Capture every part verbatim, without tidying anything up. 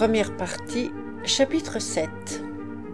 Première partie, chapitre sept.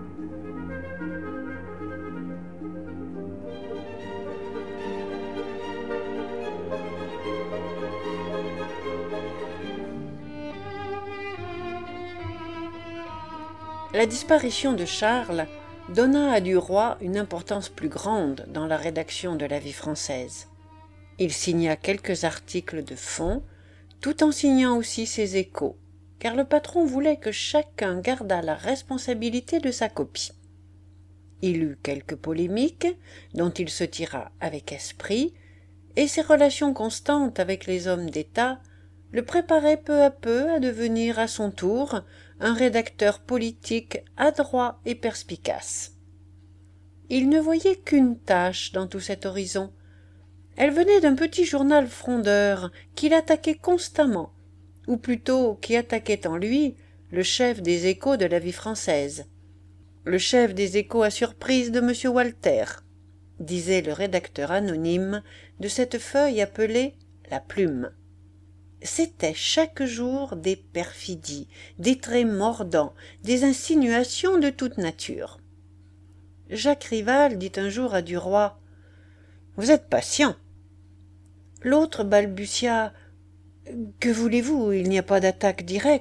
La disparition de Charles donna à Duroy une importance plus grande dans la rédaction de la Vie française. Il signa quelques articles de fond, tout en signant aussi ses échos, car le patron voulait que chacun gardât la responsabilité de sa copie. Il eut quelques polémiques, dont il se tira avec esprit, et ses relations constantes avec les hommes d'État le préparaient peu à peu à devenir à son tour un rédacteur politique adroit et perspicace. Il ne voyait qu'une tâche dans tout cet horizon. Elle venait d'un petit journal frondeur qui l'attaquait constamment, ou plutôt qui attaquait en lui le chef des Échos de la Vie française. Le chef des Échos à surprise de M. Walter, disait le rédacteur anonyme de cette feuille appelée La Plume. C'était chaque jour des perfidies, des traits mordants, des insinuations de toute nature. Jacques Rival dit un jour à Duroy : « Vous êtes patient. » L'autre balbutia : « Que voulez-vous, il n'y a pas d'attaque directe. »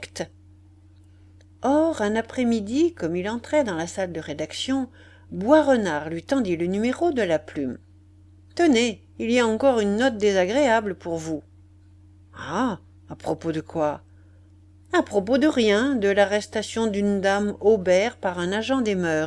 Or, un après-midi, comme il entrait dans la salle de rédaction, Boisrenard lui tendit le numéro de La Plume. « Tenez, il y a encore une note désagréable pour vous. »« Ah, à propos de quoi ?»« À propos de rien, de l'arrestation d'une dame Aubert par un agent des mœurs. »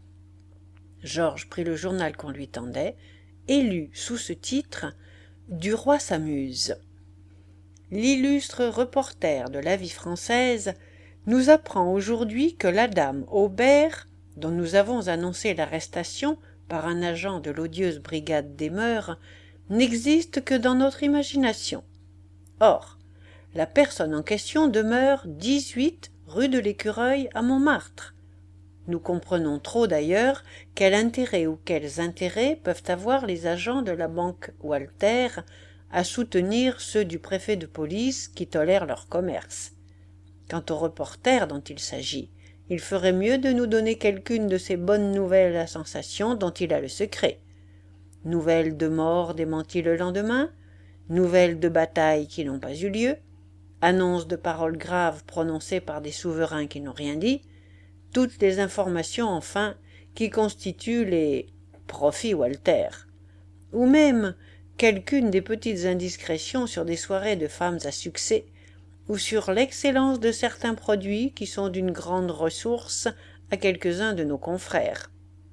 Georges prit le journal qu'on lui tendait et lut sous ce titre « Duroy s'amuse ». L'illustre reporter de la Vie française nous apprend aujourd'hui que la dame Aubert, dont nous avons annoncé l'arrestation par un agent de l'odieuse brigade des mœurs, n'existe que dans notre imagination. Or, la personne en question demeure dix-huit rue de l'Écureuil à Montmartre. Nous comprenons trop d'ailleurs quel intérêt ou quels intérêts peuvent avoir les agents de la banque Walter à soutenir ceux du préfet de police qui tolèrent leur commerce. Quant au reporter dont il s'agit, il ferait mieux de nous donner quelqu'une de ces bonnes nouvelles à sensation dont il a le secret. Nouvelles de mort démenties le lendemain, nouvelles de batailles qui n'ont pas eu lieu, annonces de paroles graves prononcées par des souverains qui n'ont rien dit, toutes les informations enfin qui constituent les profits Walter, ou même quelqu'une des petites indiscrétions sur des soirées de femmes à succès, ou sur l'excellence de certains produits qui sont d'une grande ressource à quelques-uns de nos confrères.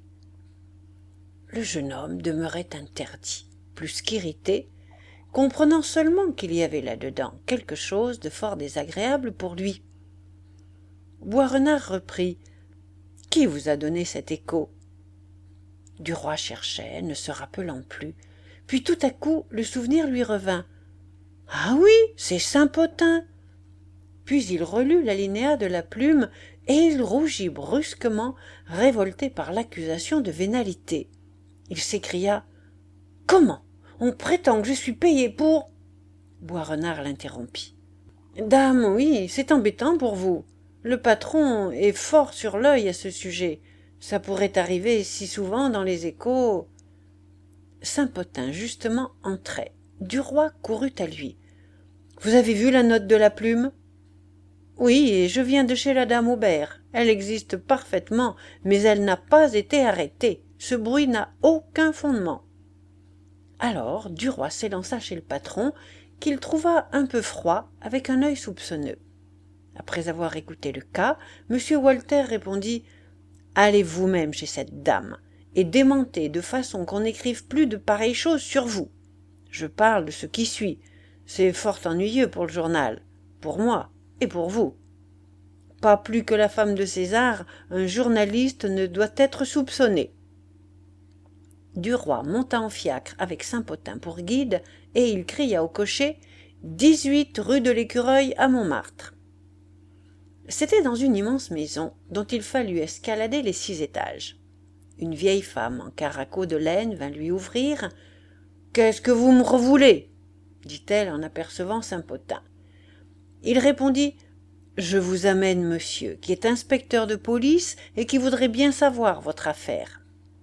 Le jeune homme demeurait interdit, plus qu'irrité, comprenant seulement qu'il y avait là-dedans quelque chose de fort désagréable pour lui. Boisrenard reprit : « Qui vous a donné cet écho ?» Duroy cherchait, ne se rappelant plus. Puis tout à coup le souvenir lui revint. « Ah oui, c'est Saint-Potin !» Puis il relut l'alinéa de La Plume et il rougit brusquement, révolté par l'accusation de vénalité. Il s'écria : « Comment ? On prétend que je suis payé pour… » Boisrenard l'interrompit. « Dame, oui, c'est embêtant pour vous. Le patron est fort sur l'œil à ce sujet. Ça pourrait arriver si souvent dans les Échos. » Saint-Potin, justement, entrait. Duroy courut à lui. « Vous avez vu la note de La Plume ?»« Oui, et je viens de chez la dame Aubert. Elle existe parfaitement, mais elle n'a pas été arrêtée. Ce bruit n'a aucun fondement. » Alors Duroy s'élança chez le patron, qu'il trouva un peu froid, avec un œil soupçonneux. Après avoir écouté le cas, M. Walter répondit : « Allez vous-même chez cette dame, et démentez de façon qu'on n'écrive plus de pareilles choses sur vous. Je parle de ce qui suit. C'est fort ennuyeux pour le journal, pour moi et pour vous. Pas plus que la femme de César, un journaliste ne doit être soupçonné. » Duroy monta en fiacre avec Saint-Potin pour guide et il cria au cocher « dix-huit rue de l'Écureuil à Montmartre ». C'était dans une immense maison dont il fallut escalader les six étages. Une vieille femme en caraco de laine vint lui ouvrir. « Qu'est-ce que vous me revoulez ?» dit-elle en apercevant Saint-Potin. Il répondit Je vous amène monsieur, qui est inspecteur de police et qui voudrait bien savoir votre affaire. »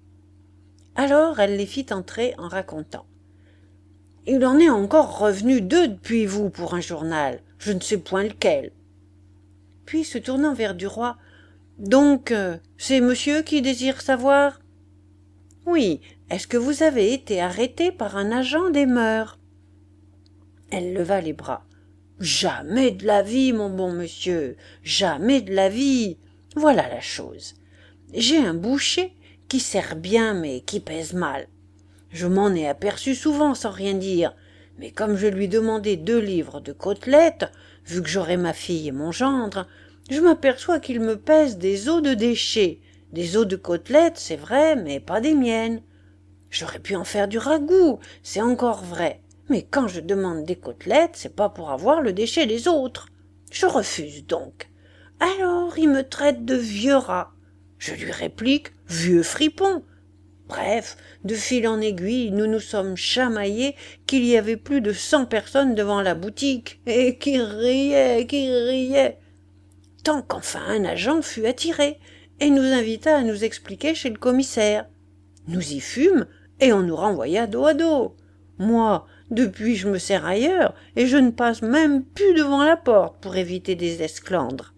Alors elle les fit entrer en racontant. « Il en est encore revenu deux depuis vous pour un journal, je ne sais point lequel. » Puis se tournant vers du roi, « Donc, euh, c'est monsieur qui désire savoir ?»« Oui, est-ce que vous avez été arrêté par un agent des mœurs ?» Elle leva les bras. « Jamais de la vie, mon bon monsieur, jamais de la vie. Voilà la chose. J'ai un boucher qui sert bien mais qui pèse mal. Je m'en ai aperçu souvent sans rien dire, mais comme je lui demandais deux livres de côtelettes, vu que j'aurai ma fille et mon gendre, je m'aperçois qu'il me pèse des os de déchets, des os de côtelettes, c'est vrai, mais pas des miennes. J'aurais pu en faire du ragoût, c'est encore vrai, mais quand je demande des côtelettes, c'est pas pour avoir le déchet des autres. Je refuse donc. Alors il me traite de vieux rat. Je lui réplique « vieux fripon ». Bref, de fil en aiguille, nous nous sommes chamaillés qu'il y avait plus de cent personnes devant la boutique, et qui riaient, qui riaient. Tant qu'enfin un agent fut attiré, et nous invita à nous expliquer chez le commissaire. Nous y fûmes, et on nous renvoya dos à dos. Moi, depuis je me sers ailleurs, et je ne passe même plus devant la porte pour éviter des esclandres.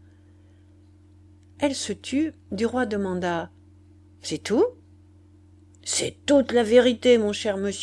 Elle se tut, du roi demanda « C'est tout ?» « C'est toute la vérité, mon cher monsieur. »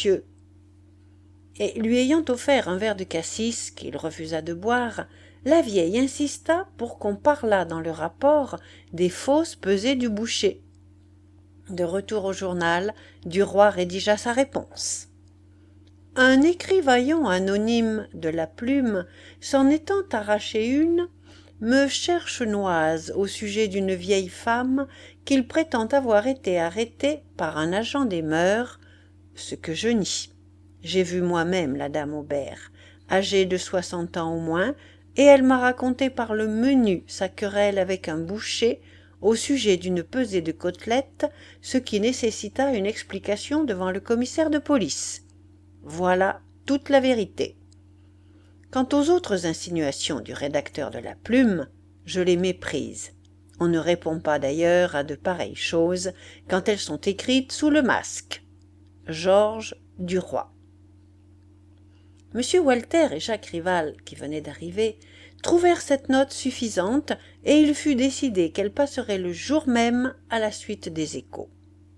Et lui ayant offert un verre de cassis qu'il refusa de boire, la vieille insista pour qu'on parlât dans le rapport des fausses pesées du boucher. De retour au journal, du roi rédigea sa réponse. Un écrivaillon anonyme de la Plume, s'en étant arraché une, me cherche noise au sujet d'une vieille femme qu'il prétend avoir été arrêtée par un agent des mœurs, ce que je nie. J'ai vu moi-même la dame Aubert, âgée de soixante ans au moins, et elle m'a raconté par le menu sa querelle avec un boucher au sujet d'une pesée de côtelettes, ce qui nécessita une explication devant le commissaire de police. Voilà toute la vérité. Quant aux autres insinuations du rédacteur de la Plume, je les méprise. On ne répond pas d'ailleurs à de pareilles choses quand elles sont écrites sous le masque. Georges Duroy. Monsieur Walter et Jacques Rival, qui venaient d'arriver, trouvèrent cette note suffisante et il fut décidé qu'elle passerait le jour même à la suite des Échos.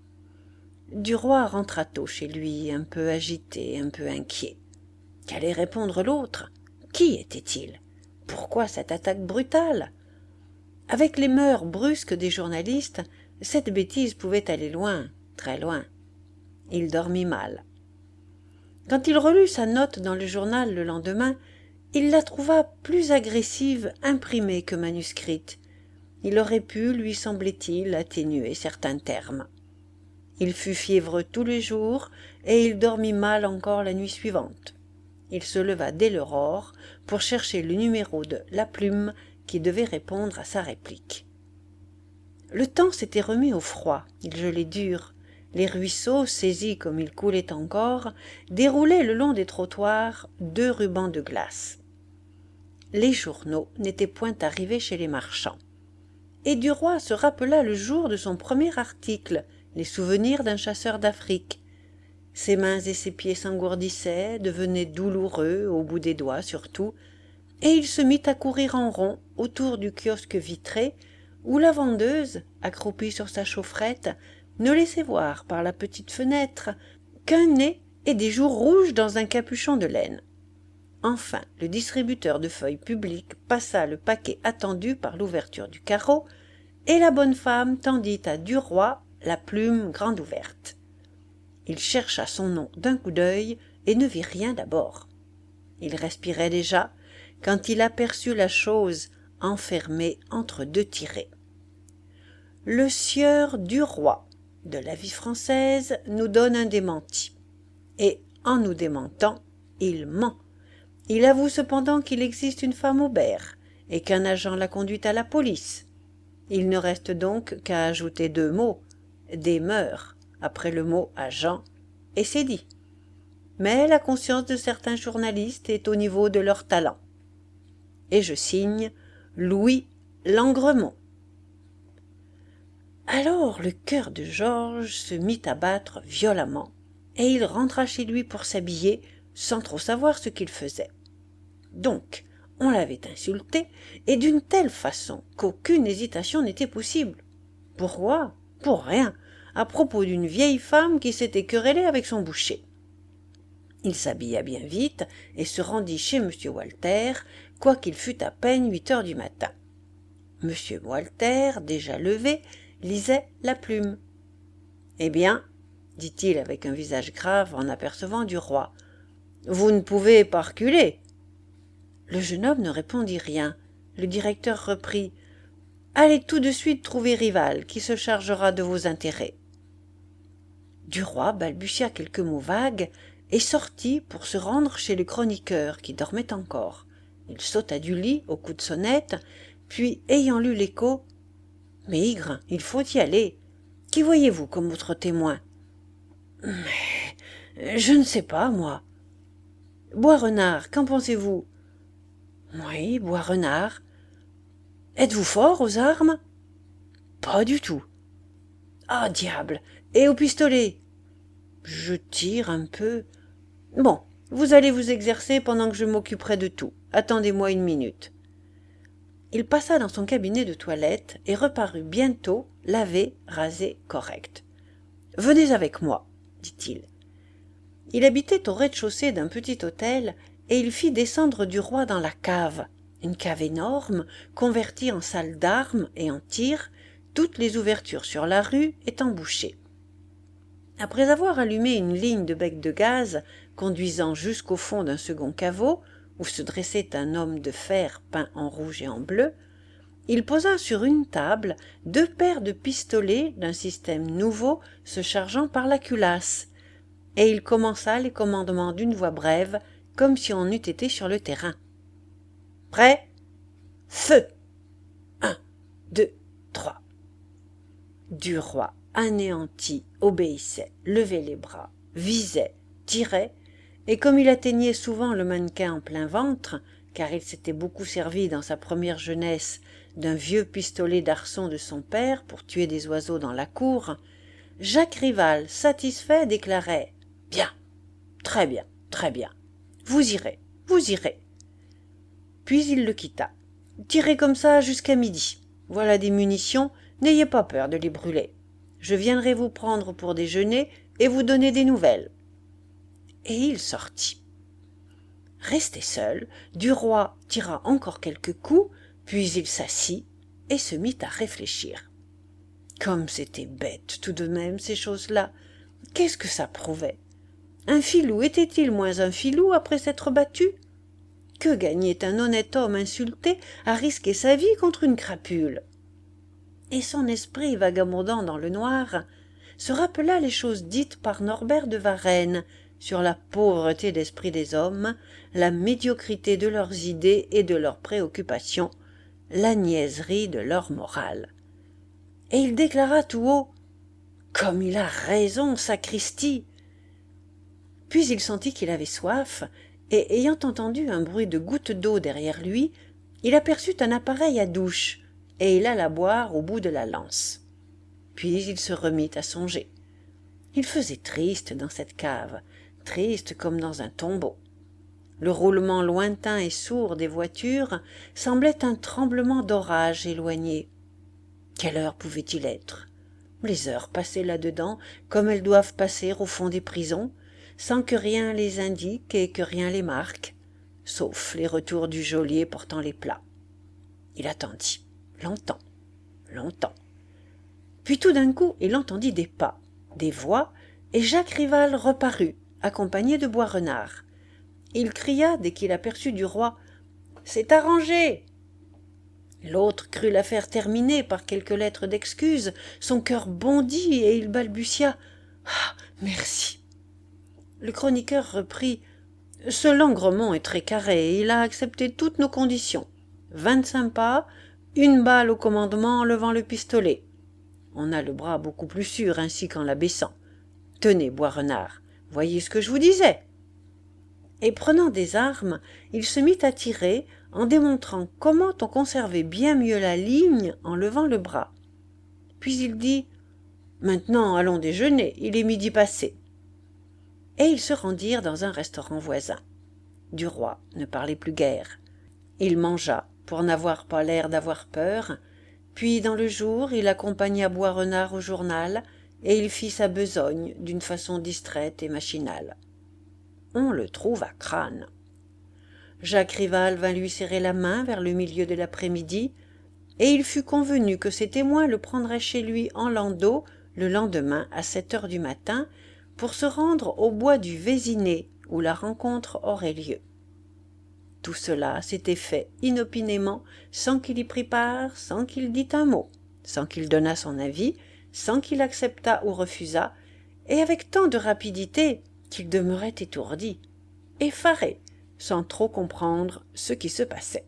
Duroy rentra tôt chez lui, un peu agité, un peu inquiet. Qu'allait répondre l'autre ? Qui était-il ? Pourquoi cette attaque brutale ? Avec les mœurs brusques des journalistes, cette bêtise pouvait aller loin, très loin. Il dormit mal. Quand il relut sa note dans le journal le lendemain, il la trouva plus agressive imprimée que manuscrite. Il aurait pu, lui semblait-il, atténuer certains termes. Il fut fiévreux tous les jours et il dormit mal encore la nuit suivante. Il se leva dès l'aurore pour chercher le numéro de La Plume qui devait répondre à sa réplique. Le temps s'était remis au froid, il gelait dur. Les ruisseaux, saisis comme ils coulaient encore, déroulaient le long des trottoirs deux rubans de glace. Les journaux n'étaient point arrivés chez les marchands. Et Duroy se rappela le jour de son premier article, Les souvenirs d'un chasseur d'Afrique. Ses mains et ses pieds s'engourdissaient, devenaient douloureux, au bout des doigts surtout, et il se mit à courir en rond autour du kiosque vitré, où la vendeuse, accroupie sur sa chaufferette, ne laissait voir par la petite fenêtre qu'un nez et des joues rouges dans un capuchon de laine. Enfin, le distributeur de feuilles publiques passa le paquet attendu par l'ouverture du carreau, et la bonne femme tendit à Duroy la plume grande ouverte. Il chercha son nom d'un coup d'œil et ne vit rien d'abord. Il respirait déjà quand il aperçut la chose enfermée entre deux tirets. Le sieur Duroy de la vie française nous donne un démenti. Et, en nous démentant, il ment. Il avoue cependant qu'il existe une femme Aubert et qu'un agent l'a conduite à la police. Il ne reste donc qu'à ajouter deux mots, des mœurs, après le mot agent, et c'est dit. Mais la conscience de certains journalistes est au niveau de leur talent. Et je signe Louis Langremont. Alors le cœur de Georges se mit à battre violemment, et il rentra chez lui pour s'habiller, sans trop savoir ce qu'il faisait. Donc, on l'avait insulté, et d'une telle façon qu'aucune hésitation n'était possible. Pourquoi ? Pour rien, à propos d'une vieille femme qui s'était querellée avec son boucher. Il s'habilla bien vite et se rendit chez M. Walter, quoiqu'il fût à peine huit heures du matin. M. Walter, déjà levé, lisait la plume. « Eh bien, dit-il avec un visage grave en apercevant du roi, vous ne pouvez pas reculer. » Le jeune homme ne répondit rien. Le directeur reprit. « Allez tout de suite trouver Rival, qui se chargera de vos intérêts. » Duroy balbutia quelques mots vagues et sortit pour se rendre chez le chroniqueur qui dormait encore. Il sauta du lit au coup de sonnette, puis, ayant lu l'écho, « Migre, il faut y aller. Qui voyez-vous comme autre témoin ?»« Mais je ne sais pas, moi. »« Boisrenard, qu'en pensez-vous ?»« Oui, Boisrenard. »« Êtes-vous fort aux armes ?»« Pas du tout. »« Ah, diable. Et au pistolet ?»« Je tire un peu. »« Bon, vous allez vous exercer pendant que je m'occuperai de tout. Attendez-moi une minute. » Il passa dans son cabinet de toilette et reparut bientôt, lavé, rasé, correct. « Venez avec moi, dit-il. » Il habitait au rez-de-chaussée d'un petit hôtel et il fit descendre Duroy dans la cave, une cave énorme, convertie en salle d'armes et en tir, toutes les ouvertures sur la rue étant bouchées. Après avoir allumé une ligne de becs de gaz conduisant jusqu'au fond d'un second caveau, où se dressait un homme de fer peint en rouge et en bleu, il posa sur une table deux paires de pistolets d'un système nouveau se chargeant par la culasse, et il commença les commandements d'une voix brève, comme si on eût été sur le terrain. « Prêt ? Feu ! Un, deux, trois. » Duroy, anéanti, obéissait, levait les bras, visait, tirait, et comme il atteignait souvent le mannequin en plein ventre, car il s'était beaucoup servi dans sa première jeunesse d'un vieux pistolet d'arçon de son père pour tuer des oiseaux dans la cour, Jacques Rival, satisfait, déclarait « Bien, très bien, très bien, vous irez, vous irez. » Puis il le quitta. « Tirez comme ça jusqu'à midi. Voilà des munitions, n'ayez pas peur de les brûler. Je viendrai vous prendre pour déjeuner et vous donner des nouvelles. » Et il sortit. Resté seul, Duroy tira encore quelques coups, puis il s'assit et se mit à réfléchir. Comme c'était bête tout de même, ces choses-là. Qu'est-ce que ça prouvait? Un filou était-il moins un filou après s'être battu? Que gagnait un honnête homme insulté à risquer sa vie contre une crapule? Et son esprit, vagabondant dans le noir, se rappela les choses dites par Norbert de Varenne sur la pauvreté d'esprit des hommes, la médiocrité de leurs idées et de leurs préoccupations, la niaiserie de leur morale. Et il déclara tout haut « Comme il a raison, sacristi !» Puis il sentit qu'il avait soif, et ayant entendu un bruit de gouttes d'eau derrière lui, il aperçut un appareil à douche, et il alla boire au bout de la lance. Puis il se remit à songer. Il faisait triste dans cette cave, triste comme dans un tombeau. Le roulement lointain et sourd des voitures semblait un tremblement d'orage éloigné. Quelle heure pouvait-il être? Les heures passaient là-dedans comme elles doivent passer au fond des prisons, sans que rien les indique et que rien les marque, sauf les retours du geôlier portant les plats. Il attendit, longtemps, longtemps. Puis tout d'un coup, il entendit des pas, des voix, et Jacques Rival reparut, accompagné de Boisrenard. Il cria dès qu'il aperçut Duroy « C'est arrangé !» L'autre crut l'affaire terminée par quelques lettres d'excuse, son cœur bondit et il balbutia « Ah, merci !» Le chroniqueur reprit « Ce Langremont est très carré, il a accepté toutes nos conditions. Vingt-cinq pas, une balle au commandement en levant le pistolet. On a le bras beaucoup plus sûr ainsi qu'en l'abaissant. Tenez, Boisrenard, voyez ce que je vous disais. » et prenant des armes, il se mit à tirer en démontrant comment on conservait bien mieux la ligne en levant le bras. Puis il dit « Maintenant allons déjeuner, il est midi passé ». Et ils se rendirent dans un restaurant voisin. Duroy ne parlait plus guère. Il mangea, pour n'avoir pas l'air d'avoir peur, puis dans le jour il accompagna Boisrenard au journal, et il fit sa besogne d'une façon distraite et machinale. On le trouve à crâne. Jacques Rival vint lui serrer la main vers le milieu de l'après-midi, et il fut convenu que ses témoins le prendraient chez lui en landau le lendemain à sept heures du matin pour se rendre au bois du Vésiné où la rencontre aurait lieu. Tout cela s'était fait inopinément, sans qu'il y prît part, sans qu'il dît un mot, sans qu'il donnât son avis, sans qu'il acceptât ou refusât, et avec tant de rapidité qu'il demeurait étourdi, effaré, sans trop comprendre ce qui se passait.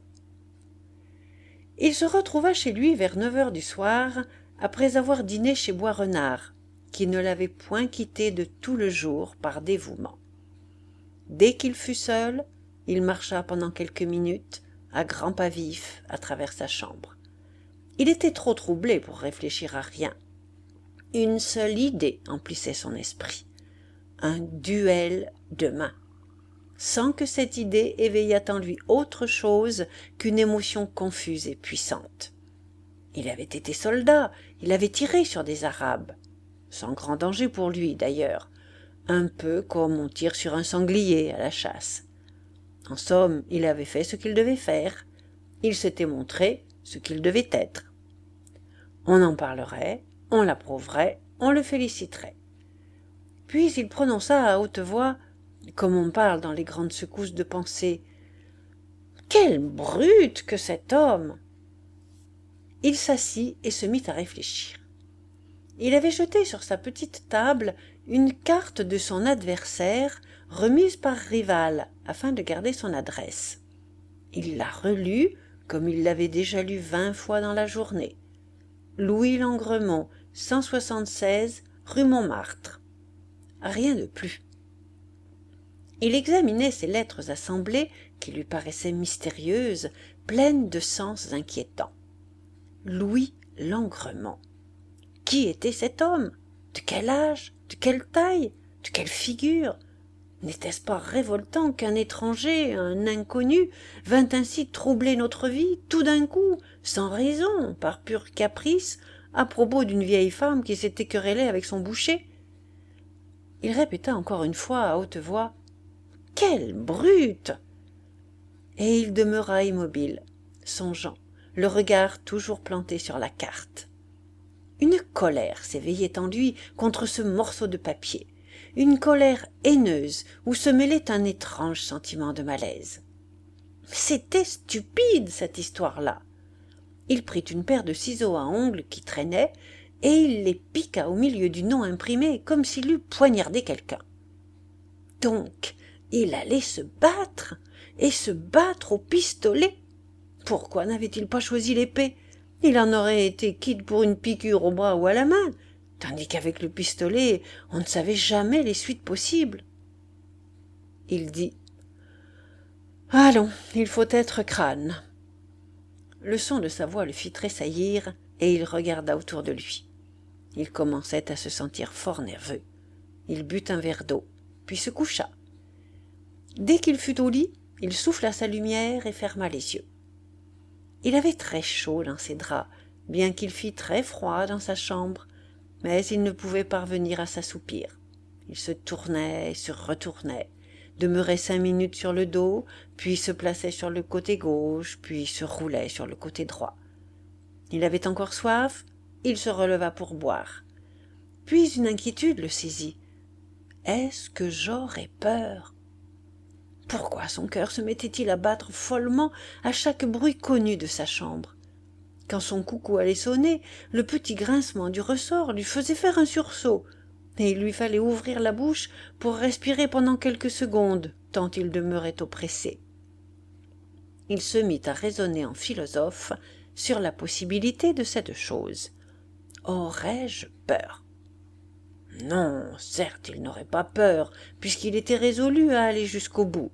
Il se retrouva chez lui vers neuf heures du soir, après avoir dîné chez Boisrenard, qui ne l'avait point quitté de tout le jour par dévouement. Dès qu'il fut seul, il marcha pendant quelques minutes, à grands pas vifs, à travers sa chambre. Il était trop troublé pour réfléchir à rien. Une seule idée emplissait son esprit. Un duel demain. Sans que cette idée éveillât en lui autre chose qu'une émotion confuse et puissante. Il avait été soldat, il avait tiré sur des Arabes. Sans grand danger pour lui, d'ailleurs. Un peu comme on tire sur un sanglier à la chasse. En somme, il avait fait ce qu'il devait faire. Il s'était montré ce qu'il devait être. On en parlerait, on l'approuverait, on le féliciterait. Puis il prononça à haute voix, comme on parle dans les grandes secousses de pensée, « Quelle brute que cet homme !» Il s'assit et se mit à réfléchir. Il avait jeté sur sa petite table une carte de son adversaire remise par Rival afin de garder son adresse. Il la relut comme il l'avait déjà lue vingt fois dans la journée. Louis Langremont, cent soixante-seize, rue Montmartre. Rien de plus. Il examinait ces lettres assemblées qui lui paraissaient mystérieuses, pleines de sens inquiétants. Louis Langremont. Qui était cet homme? De quel âge? De quelle taille? De quelle figure? N'était-ce pas révoltant qu'un étranger, un inconnu, vînt ainsi troubler notre vie, tout d'un coup, sans raison, par pur caprice, à propos d'une vieille femme qui s'était querellée avec son boucher? Il répéta encore une fois à haute voix « Quelle brute !» Et il demeura immobile, songeant, le regard toujours planté sur la carte. Une colère s'éveillait en lui contre ce morceau de papier, une colère haineuse où se mêlait un étrange sentiment de malaise. C'était stupide, cette histoire-là. Il prit une paire de ciseaux à ongles qui traînaient et il les piqua au milieu du nom imprimé comme s'il eût poignardé quelqu'un. Donc, il allait se battre, et se battre au pistolet. Pourquoi n'avait-il pas choisi l'épée? Il en aurait été quitte pour une piqûre au bras ou à la main, tandis qu'avec le pistolet, on ne savait jamais les suites possibles. Il dit « Allons, il faut être crâne. » Le son de sa voix le fit tressaillir, et il regarda autour de lui. Il commençait à se sentir fort nerveux. Il but un verre d'eau, puis se coucha. Dès qu'il fut au lit, il souffla sa lumière et ferma les yeux. Il avait très chaud dans ses draps, bien qu'il fît très froid dans sa chambre, mais il ne pouvait parvenir à s'assoupir. Il se tournait et se retournait, demeurait cinq minutes sur le dos, puis se plaçait sur le côté gauche, puis se roulait sur le côté droit. Il avait encore soif, il se releva pour boire. Puis une inquiétude le saisit. Est-ce que j'aurais peur? Pourquoi son cœur se mettait-il à battre follement à chaque bruit connu de sa chambre? Quand son coucou allait sonner, le petit grincement du ressort lui faisait faire un sursaut, et il lui fallait ouvrir la bouche pour respirer pendant quelques secondes, tant il demeurait oppressé. Il se mit à raisonner en philosophe sur la possibilité de cette chose. Aurais-je peur? Non, certes, il n'aurait pas peur, puisqu'il était résolu à aller jusqu'au bout.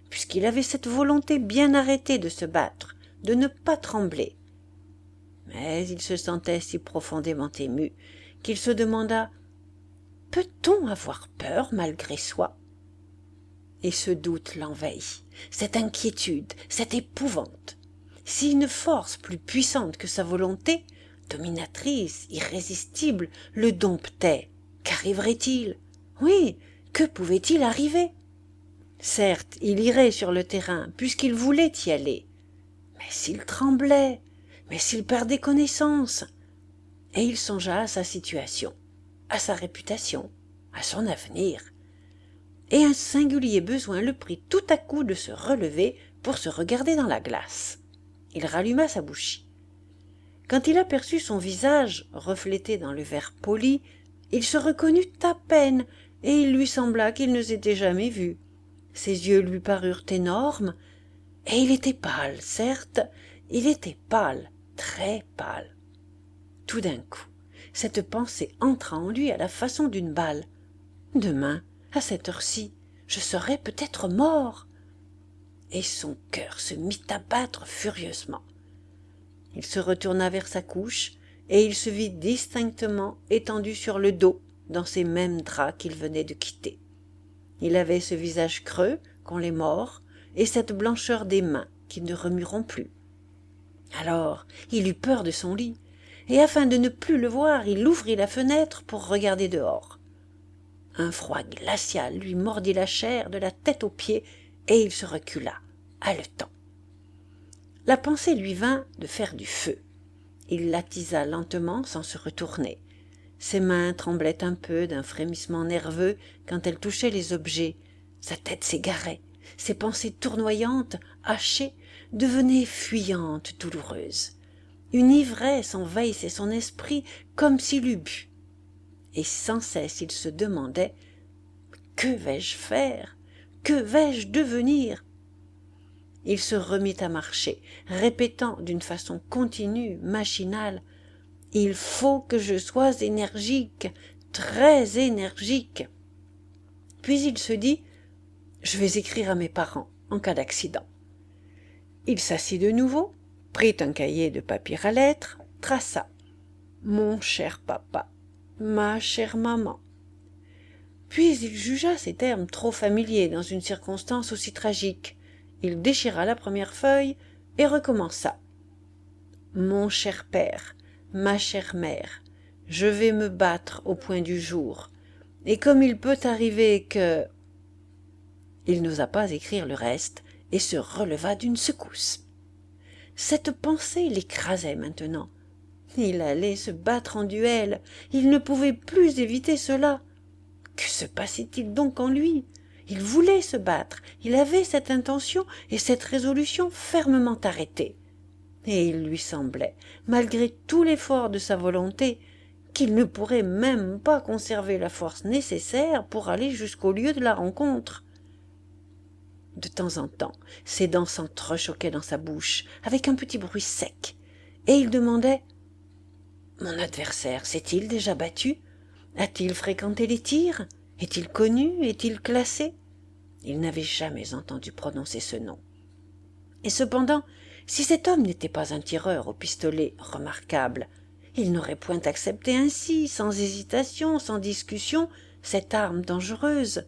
puisqu'il avait cette volonté bien arrêtée de se battre, de ne pas trembler. Mais il se sentait si profondément ému qu'il se demanda « Peut-on avoir peur malgré soi ?» Et ce doute l'envahit, cette inquiétude, cette épouvante. Si une force plus puissante que sa volonté, dominatrice, irrésistible, le domptait, qu'arriverait-il? Oui, que pouvait-il arriver? Certes, il irait sur le terrain, puisqu'il voulait y aller. Mais s'il tremblait, mais s'il perdait connaissance? Et il songea à sa situation, à sa réputation, à son avenir. Et un singulier besoin le prit tout à coup de se relever pour se regarder dans la glace. Il ralluma sa bougie. Quand il aperçut son visage reflété dans le verre poli, il se reconnut à peine, et il lui sembla qu'il ne s'était jamais vu. Ses yeux lui parurent énormes, et il était pâle, certes, il était pâle, très pâle. Tout d'un coup, cette pensée entra en lui à la façon d'une balle. Demain, à cette heure-ci, je serais peut-être mort. Et son cœur se mit à battre furieusement. Il se retourna vers sa couche, et il se vit distinctement étendu sur le dos, dans ces mêmes draps qu'il venait de quitter. Il avait ce visage creux qu'ont les morts, et cette blancheur des mains qui ne remueront plus. Alors, il eut peur de son lit, et afin de ne plus le voir, il ouvrit la fenêtre pour regarder dehors. Un froid glacial lui mordit la chair de la tête aux pieds, et il se recula, haletant. La pensée lui vint de faire du feu. Il l'attisa lentement sans se retourner. Ses mains tremblaient un peu d'un frémissement nerveux quand elles touchaient les objets. Sa tête s'égarait. Ses pensées tournoyantes, hachées, devenaient fuyantes, douloureuses. Une ivresse envahissait son esprit comme s'il eût bu. Et sans cesse il se demandait « Que vais-je faire? Que vais-je devenir ?» Il se remit à marcher, répétant d'une façon continue, machinale « Il faut que je sois énergique, très énergique. » Puis il se dit « Je vais écrire à mes parents en cas d'accident. » Il s'assit de nouveau, prit un cahier de papier à lettres, traça « Mon cher papa, ma chère maman. » Puis il jugea ces termes trop familiers dans une circonstance aussi tragique. Il déchira la première feuille et recommença. « Mon cher père, ma chère mère, je vais me battre au point du jour, et comme il peut arriver que... » Il n'osa pas écrire le reste et se releva d'une secousse. Cette pensée l'écrasait maintenant. Il allait se battre en duel, il ne pouvait plus éviter cela. Que se passait-il donc en lui? Il voulait se battre, il avait cette intention et cette résolution fermement arrêtée. Et il lui semblait, malgré tout l'effort de sa volonté, qu'il ne pourrait même pas conserver la force nécessaire pour aller jusqu'au lieu de la rencontre. De temps en temps, ses dents s'entrechoquaient dans sa bouche, avec un petit bruit sec, et il demandait « Mon adversaire s'est-il déjà battu? A-t-il fréquenté les tirs? Est-il connu? Est-il classé ?» Il n'avait jamais entendu prononcer ce nom. Et cependant, si cet homme n'était pas un tireur au pistolet remarquable, il n'aurait point accepté ainsi, sans hésitation, sans discussion, cette arme dangereuse.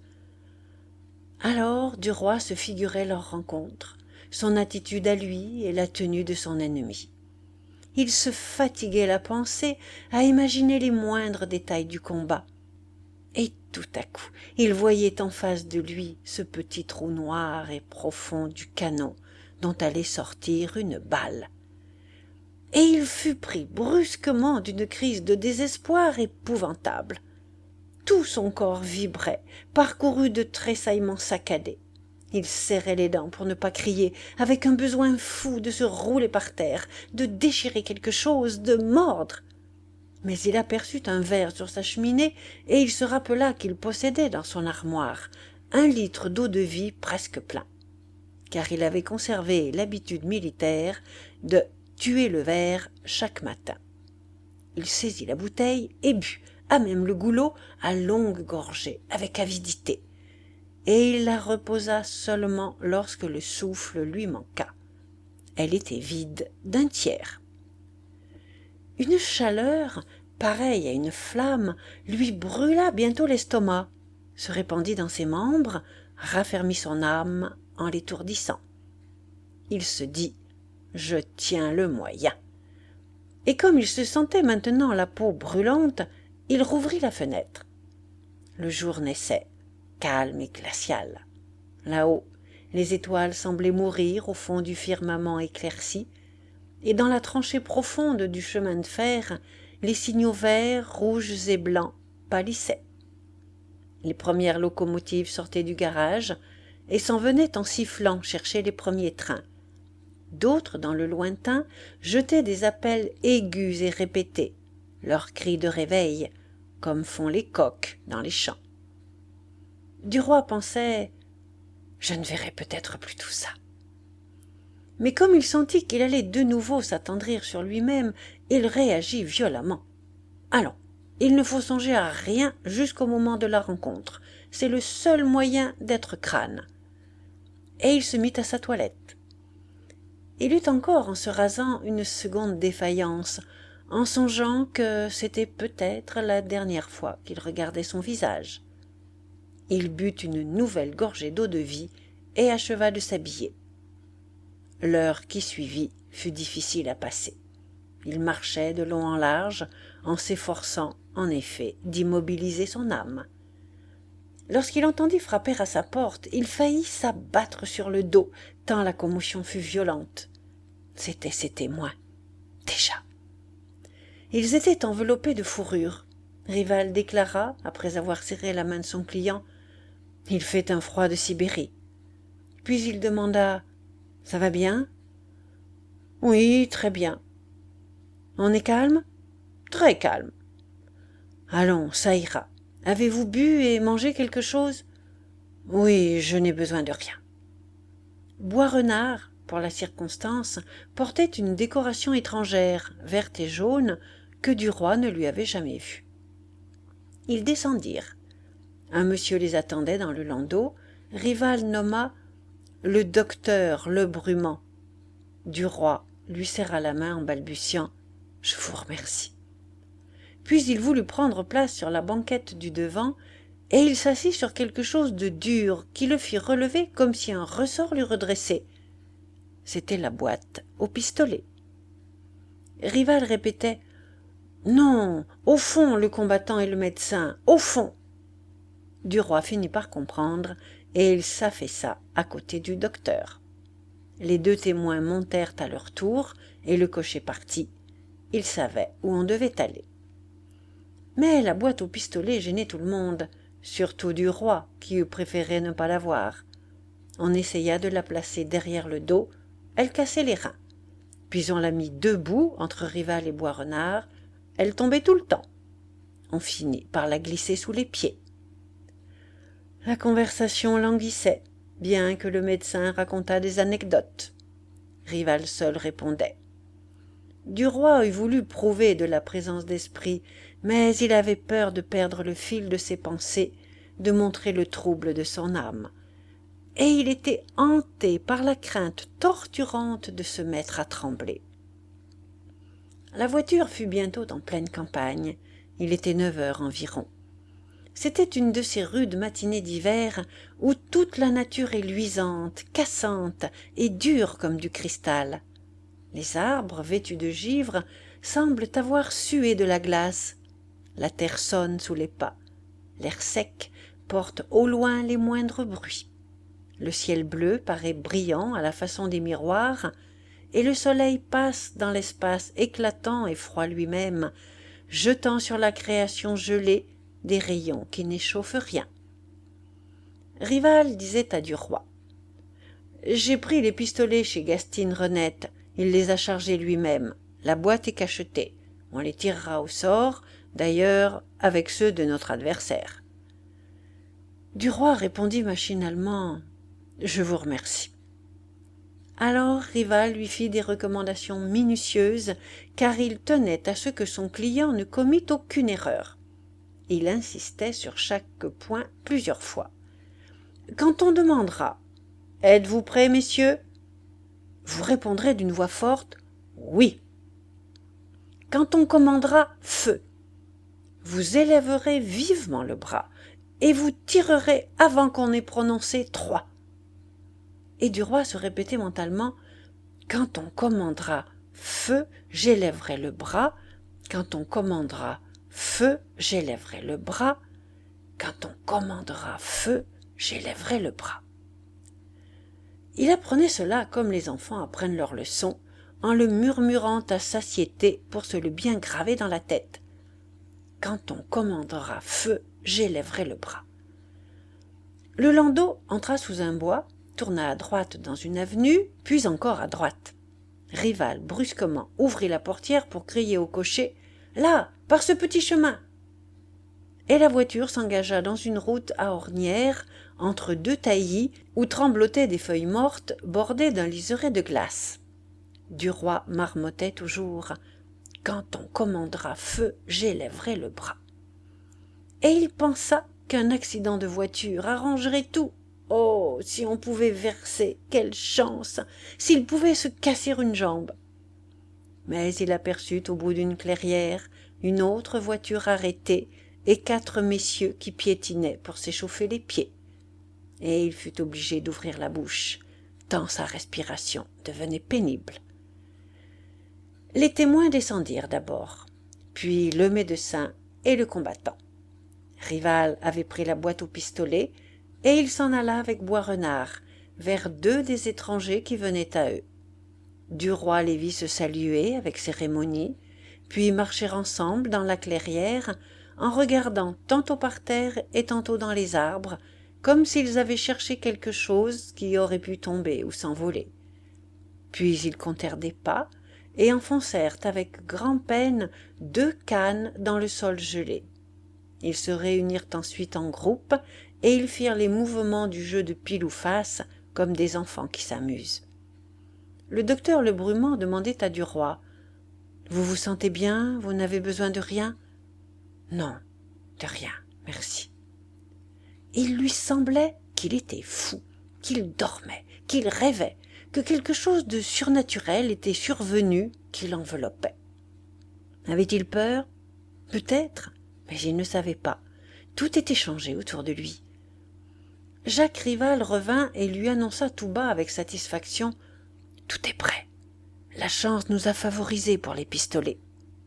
Alors Duroy se figurait leur rencontre, son attitude à lui et la tenue de son ennemi. Il se fatiguait la pensée à imaginer les moindres détails du combat. Et tout à coup, il voyait en face de lui ce petit trou noir et profond du canon dont allait sortir une balle. Et il fut pris brusquement d'une crise de désespoir épouvantable. Tout son corps vibrait, parcouru de tressaillements saccadés. Il serrait les dents pour ne pas crier, avec un besoin fou de se rouler par terre, de déchirer quelque chose, de mordre. Mais il aperçut un verre sur sa cheminée et il se rappela qu'il possédait dans son armoire un litre d'eau-de-vie presque plein, car il avait conservé l'habitude militaire de tuer le ver chaque matin. Il saisit la bouteille et but, à même le goulot, à longues gorgées, avec avidité. et il la reposa seulement lorsque le souffle lui manqua. Elle était vide d'un tiers. Une chaleur, pareille à une flamme, lui brûla bientôt l'estomac, se répandit dans ses membres, raffermit son âme en l'étourdissant. Il se dit « Je tiens le moyen ». Et comme il se sentait maintenant la peau brûlante, il rouvrit la fenêtre. Le jour naissait, calme et glacial. Là-haut, les étoiles semblaient mourir au fond du firmament éclairci, et dans la tranchée profonde du chemin de fer, les signaux verts, rouges et blancs pâlissaient. Les premières locomotives sortaient du garage et s'en venaient en sifflant chercher les premiers trains. D'autres, dans le lointain, jetaient des appels aigus et répétés, leurs cris de réveil, comme font les coqs dans les champs. Duroy pensait « Je ne verrai peut-être plus tout ça ». Mais comme il sentit qu'il allait de nouveau s'attendrir sur lui-même, il réagit violemment. « Allons, il ne faut songer à rien jusqu'au moment de la rencontre. C'est le seul moyen d'être crâne. » Et il se mit à sa toilette. Il eut encore en se rasant une seconde défaillance, en songeant que c'était peut-être la dernière fois qu'il regardait son visage. Il but une nouvelle gorgée d'eau-de-vie et acheva de s'habiller. L'heure qui suivit fut difficile à passer. Il marchait de long en large, en s'efforçant, en effet, d'immobiliser son âme. Lorsqu'il entendit frapper à sa porte, il faillit s'abattre sur le dos, tant la commotion fut violente. C'étaient ses témoins. Déjà. Ils étaient enveloppés de fourrure. Rival déclara, après avoir serré la main de son client, « Il fait un froid de Sibérie. » Puis il demanda, « Ça va bien ?»« Oui, très bien. »« On est calme ?»« Très calme. »« Allons, ça ira. Avez-vous bu et mangé quelque chose ?»« Oui, je n'ai besoin de rien. » Boisrenard, pour la circonstance, portait une décoration étrangère, verte et jaune, que Duroy ne lui avait jamais vue. Ils descendirent. Un monsieur les attendait dans le landau. Rival nomma le docteur Lebrumand. Duroy lui serra la main en balbutiant « Je vous remercie ». Puis il voulut prendre place sur la banquette du devant, et il s'assit sur quelque chose de dur qui le fit relever comme si un ressort l'eût redressé. C'était la boîte au pistolet. Rival répétait « Non, au fond le combattant et le médecin, au fond !» Duroy finit par comprendre, et il s'affaissa à côté du docteur. Les deux témoins montèrent à leur tour, et le cocher partit. Ils savaient où on devait aller. Mais la boîte au pistolet gênait tout le monde, surtout Duroy, qui eût préféré ne pas la voir. On essaya de la placer derrière le dos, elle cassait les reins. Puis on la mit debout entre Rival et Boisrenard, elle tombait tout le temps. On finit par la glisser sous les pieds. La conversation languissait, bien que le médecin racontât des anecdotes. Rival seul répondait. Duroy eût voulu prouver de la présence d'esprit, mais il avait peur de perdre le fil de ses pensées, de montrer le trouble de son âme. Et il était hanté par la crainte torturante de se mettre à trembler. La voiture fut bientôt en pleine campagne. Il était neuf heures environ. C'était une de ces rudes matinées d'hiver où toute la nature est luisante, cassante et dure comme du cristal. Les arbres, vêtus de givre, semblent avoir sué de la glace. La terre sonne sous les pas. L'air sec porte au loin les moindres bruits. Le ciel bleu paraît brillant à la façon des miroirs, et le soleil passe dans l'espace éclatant et froid lui-même, jetant sur la création gelée des rayons qui n'échauffent rien. Rival disait à Duroy. « J'ai pris les pistolets chez Gastine Renette, il les a chargés lui-même. La boîte est cachetée. On les tirera au sort, d'ailleurs avec ceux de notre adversaire. » Duroy répondit machinalement « Je vous remercie. » Alors Rival lui fit des recommandations minutieuses, car il tenait à ce que son client ne commît aucune erreur. Il insistait sur chaque point plusieurs fois. Quand on demandera « Êtes-vous prêts, messieurs ?» vous répondrez d'une voix forte « Oui ». Quand on commandera « Feu », vous élèverez vivement le bras et vous tirerez avant qu'on ait prononcé « Trois ». Et du roi se répétait mentalement « Quand on commandera « Feu », j'élèverai le bras. Quand on commandera « Feu », j'élèverai le bras. Quand on commandera « Feu », j'élèverai le bras. Il apprenait cela comme les enfants apprennent leur leçon, en le murmurant à satiété pour se le bien graver dans la tête. Quand on commandera feu, j'élèverai le bras. Le landau entra sous un bois, tourna à droite dans une avenue, puis encore à droite. Rival brusquement ouvrit la portière pour crier au cocher « Là, par ce petit chemin !» Et la voiture s'engagea dans une route à ornières, entre deux taillis où tremblotaient des feuilles mortes bordées d'un liseré de glace. Du roi marmottait toujours « Quand on commandera feu, j'élèverai le bras ». Et il pensa qu'un accident de voiture arrangerait tout. Oh, si on pouvait verser, quelle chance! S'il pouvait se casser une jambe! Mais il aperçut au bout d'une clairière une autre voiture arrêtée et quatre messieurs qui piétinaient pour s'échauffer les pieds. Et il fut obligé d'ouvrir la bouche, tant sa respiration devenait pénible. Les témoins descendirent d'abord, puis le médecin et le combattant. Rival avait pris la boîte au pistolet et il s'en alla avec Boisrenard vers deux des étrangers qui venaient à eux. Du roi les vit se saluer avec cérémonie, puis marcher ensemble dans la clairière en regardant tantôt par terre et tantôt dans les arbres, comme s'ils avaient cherché quelque chose qui aurait pu tomber ou s'envoler. Puis ils comptèrent des pas et enfoncèrent avec grand-peine deux cannes dans le sol gelé. Ils se réunirent ensuite en groupe et ils firent les mouvements du jeu de pile ou face comme des enfants qui s'amusent. Le docteur Le Brumand demandait à Duroy « Vous vous sentez bien? Vous n'avez besoin de rien ?»« Non, de rien, merci. » Il lui semblait qu'il était fou, qu'il dormait, qu'il rêvait, que quelque chose de surnaturel était survenu qui l'enveloppait. Avait-il peur? Peut-être, mais il ne savait pas. Tout était changé autour de lui. Jacques Rival revint et lui annonça tout bas avec satisfaction « Tout est prêt. La chance nous a favorisés pour les pistolets. »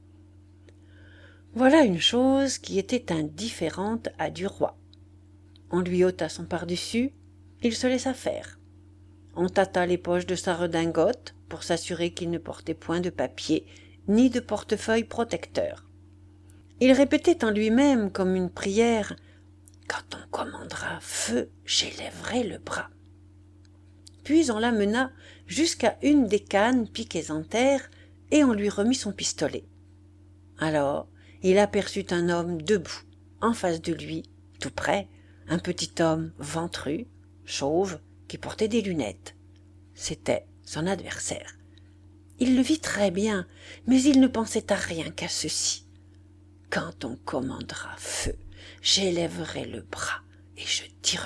Voilà une chose qui était indifférente à Duroy. On lui ôta son pardessus, il se laissa faire. On tâta les poches de sa redingote pour s'assurer qu'il ne portait point de papier ni de portefeuille protecteur. Il répétait en lui-même comme une prière « Quand on commandera feu, j'élèverai le bras. » Puis on l'amena jusqu'à une des cannes piquées en terre et on lui remit son pistolet. Alors il aperçut un homme debout, en face de lui, tout près, un petit homme ventru, chauve, qui portait des lunettes. C'était son adversaire. Il le vit très bien, mais il ne pensait à rien qu'à ceci. « Quand on commandera feu, j'élèverai le bras et je tirerai. »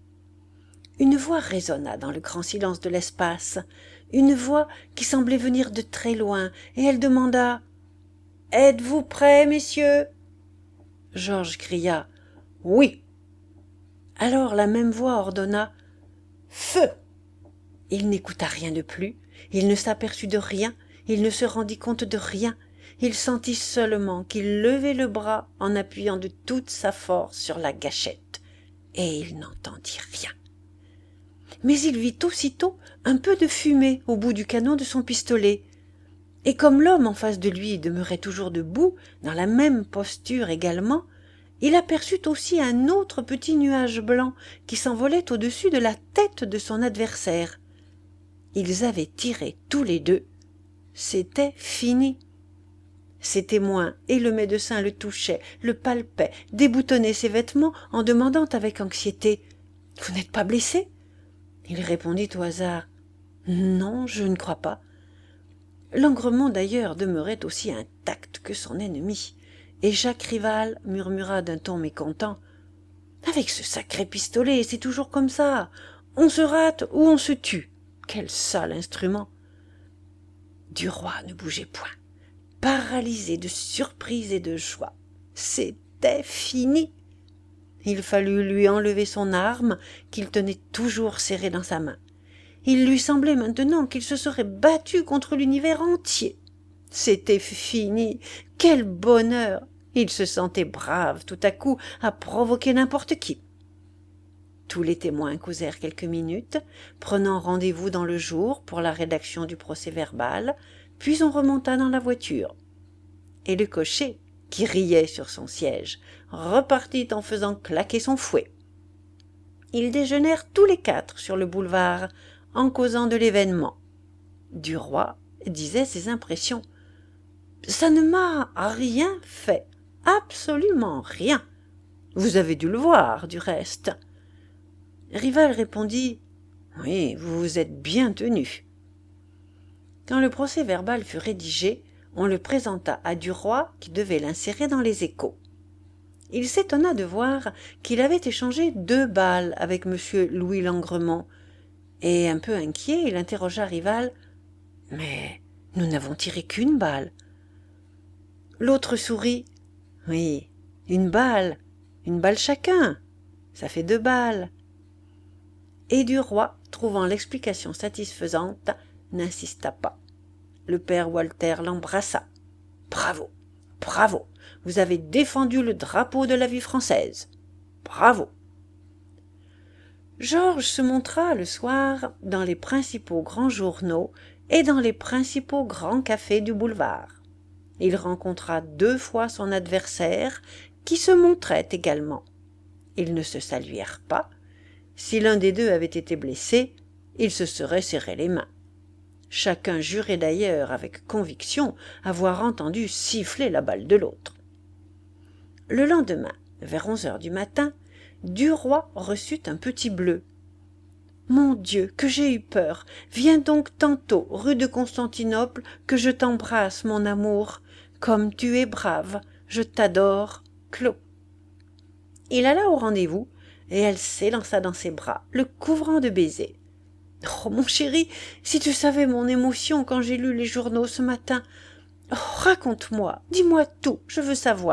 Une voix résonna dans le grand silence de l'espace, une voix qui semblait venir de très loin, et elle demanda « Êtes-vous prêts, messieurs ?» Georges cria « Oui !» Alors la même voix ordonna « Feu !» Il n'écouta rien de plus, il ne s'aperçut de rien, il ne se rendit compte de rien, il sentit seulement qu'il levait le bras en appuyant de toute sa force sur la gâchette, et il n'entendit rien. Mais il vit aussitôt un peu de fumée au bout du canon de son pistolet, et comme l'homme en face de lui demeurait toujours debout, dans la même posture également, il aperçut aussi un autre petit nuage blanc qui s'envolait au-dessus de la tête de son adversaire. Ils avaient tiré tous les deux. C'était fini. Ses témoins et le médecin le touchaient, le palpaient, déboutonnaient ses vêtements en demandant avec anxiété « Vous n'êtes pas blessé ?» Il répondit au hasard « Non, je ne crois pas. » Langremont d'ailleurs demeurait aussi intact que son ennemi, et Jacques Rival murmura d'un ton mécontent Avec ce sacré pistolet, c'est toujours comme ça. On se rate ou on se tue. Quel sale instrument. Duroy ne bougeait point, paralysé de surprise et de joie. C'était fini. Il fallut lui enlever son arme qu'il tenait toujours serrée dans sa main. Il lui semblait maintenant qu'il se serait battu contre l'univers entier. C'était fini. Quel bonheur! Il se sentait brave tout à coup à provoquer n'importe qui. Tous les témoins causèrent quelques minutes, prenant rendez-vous dans le jour pour la rédaction du procès-verbal, puis on remonta dans la voiture. Et le cocher, qui riait sur son siège, repartit en faisant claquer son fouet. Ils déjeunèrent tous les quatre sur le boulevard, en causant de l'événement. Duroy disait ses impressions. « Ça ne m'a rien fait, absolument rien. Vous avez dû le voir, du reste. » Rival répondit « Oui, vous vous êtes bien tenu. » Quand le procès-verbal fut rédigé, on le présenta à Duroy qui devait l'insérer dans les Échos. Il s'étonna de voir qu'il avait échangé deux balles avec M. Louis Langremont, et un peu inquiet, il interrogea Rival. « Mais nous n'avons tiré qu'une balle. » L'autre sourit. « Oui, une balle, une balle chacun, ça fait deux balles. » Et Duroy, trouvant l'explication satisfaisante, n'insista pas. Le père Walter l'embrassa. « Bravo, bravo, vous avez défendu le drapeau de la vie française. Bravo !» Georges se montra le soir dans les principaux grands journaux et dans les principaux grands cafés du boulevard. Il rencontra deux fois son adversaire, qui se montrait également. Ils ne se saluèrent pas. Si l'un des deux avait été blessé, ils se seraient serré les mains. Chacun jurait d'ailleurs avec conviction avoir entendu siffler la balle de l'autre. Le lendemain, vers onze heures du matin, Duroy reçut un petit bleu. « Mon Dieu, que j'ai eu peur! Viens donc tantôt, rue de Constantinople, que je t'embrasse, mon amour. Comme tu es brave, je t'adore, Clos. » Il alla au rendez-vous, et elle s'élança dans ses bras, le couvrant de baisers. « Oh, mon chéri, si tu savais mon émotion quand j'ai lu les journaux ce matin. Oh, raconte-moi, dis-moi tout, je veux savoir. »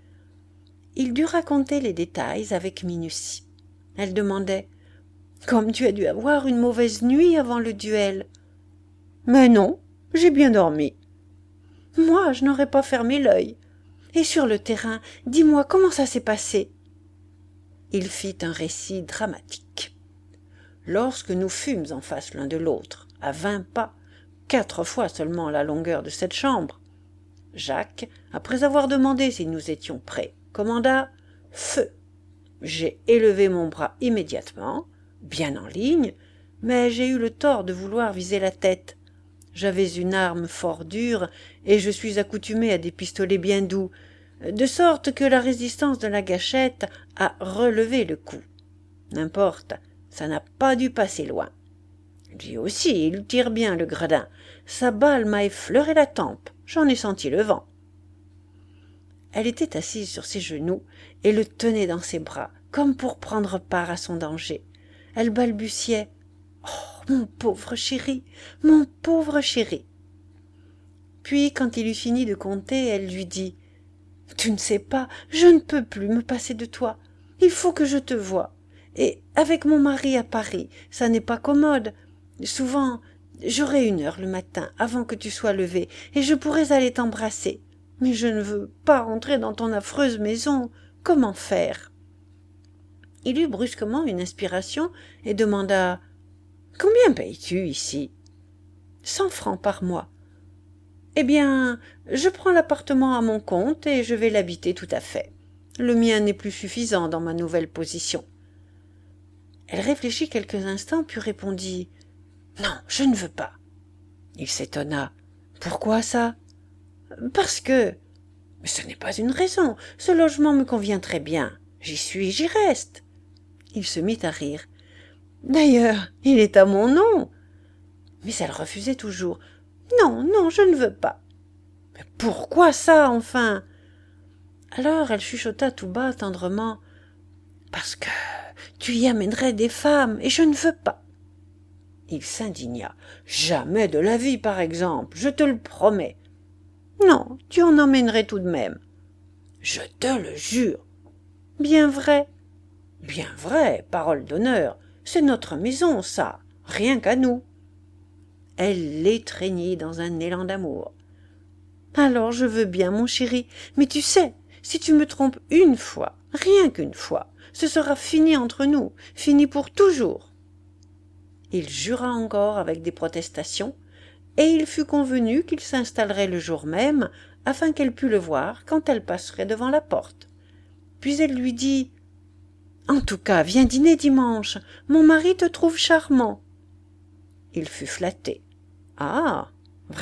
Il dut raconter les détails avec minutie. Elle demandait « Comme tu as dû avoir une mauvaise nuit avant le duel. »« Mais non, j'ai bien dormi. »« Moi, je n'aurais pas fermé l'œil. Et sur le terrain, dis-moi comment ça s'est passé. » Il fit un récit dramatique. Lorsque nous fûmes en face l'un de l'autre, à vingt pas, quatre fois seulement la longueur de cette chambre, Jacques, après avoir demandé si nous étions prêts, commanda « Feu !» J'ai élevé mon bras immédiatement, bien en ligne, mais j'ai eu le tort de vouloir viser la tête. J'avais une arme fort dure, et je suis accoutumé à des pistolets bien doux, de sorte que la résistance de la gâchette a relevé le coup. N'importe, ça n'a pas dû passer loin. Lui aussi, il tire bien le gredin. Sa balle m'a effleuré la tempe, j'en ai senti le vent. Elle était assise sur ses genoux et le tenait dans ses bras, comme pour prendre part à son danger. Elle balbutiait « Oh, mon pauvre chéri, mon pauvre chéri !» Puis, quand il eut fini de compter, elle lui dit « Tu ne sais pas, je ne peux plus me passer de toi. Il faut que je te voie. Et avec mon mari à Paris, ça n'est pas commode. Souvent, j'aurai une heure le matin avant que tu sois levé et je pourrais aller t'embrasser. Mais je ne veux pas entrer dans ton affreuse maison. Comment faire ?» Il eut brusquement une inspiration et demanda « Combien payes-tu ici ?»« Cent francs par mois. »« Eh bien, je prends l'appartement à mon compte et je vais l'habiter tout à fait. Le mien n'est plus suffisant dans ma nouvelle position. » Elle réfléchit quelques instants puis répondit « Non, je ne veux pas. » Il s'étonna. « Pourquoi ça ?»« Parce que... » »« Mais ce n'est pas une raison. Ce logement me convient très bien. J'y suis, j'y reste. » Il se mit à rire. « D'ailleurs, il est à mon nom. » Mais elle refusait toujours. « Non, non, je ne veux pas. »« Mais pourquoi ça, enfin ?» Alors elle chuchota tout bas, tendrement. Parce que tu y amènerais des femmes, et je ne veux pas. Il s'indigna. Jamais de la vie, par exemple, je te le promets. Non, tu en emmènerais tout de même. Je te le jure. Bien vrai. Bien vrai, parole d'honneur. C'est notre maison, ça, rien qu'à nous. Elle l'étreignit dans un élan d'amour. Alors je veux bien, mon chéri, mais tu sais, si tu me trompes une fois, rien qu'une fois, ce sera fini entre nous, fini pour toujours. Il jura encore avec des protestations, et il fut convenu qu'il s'installerait le jour même, afin qu'elle pût le voir quand elle passerait devant la porte. Puis elle lui dit « En tout cas, viens dîner dimanche, mon mari te trouve charmant. » Il fut flatté. « Ah, vraiment ?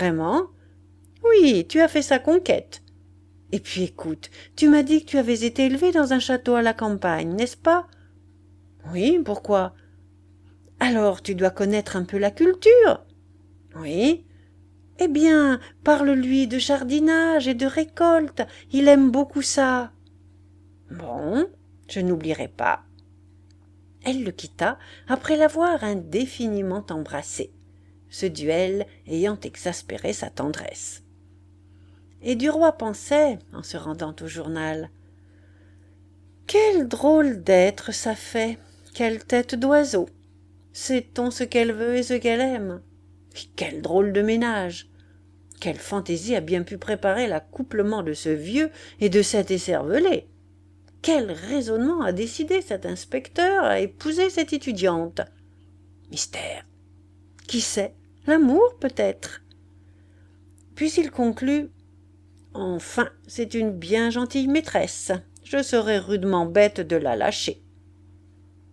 Oui, tu as fait sa conquête. Et puis écoute, tu m'as dit que tu avais été élevé dans un château à la campagne, n'est-ce pas ? Oui, pourquoi ? Alors tu dois connaître un peu la culture. Oui. Eh bien, parle-lui de jardinage et de récolte, il aime beaucoup ça. Bon, je n'oublierai pas. Elle le quitta après l'avoir indéfiniment embrassé, ce duel ayant exaspéré sa tendresse. Et Duroy pensait, en se rendant au journal, « Quel drôle d'être ça fait, quelle tête d'oiseau! Sait-on ce qu'elle veut et ce qu'elle aime? Et quel drôle de ménage! Quelle fantaisie a bien pu préparer l'accouplement de ce vieux et de cet écervelé! Quel raisonnement a décidé cet inspecteur à épouser cette étudiante? Mystère! Qui sait? L'amour, peut-être? » Puis il conclut, « Enfin, c'est une bien gentille maîtresse. Je serais rudement bête de la lâcher. »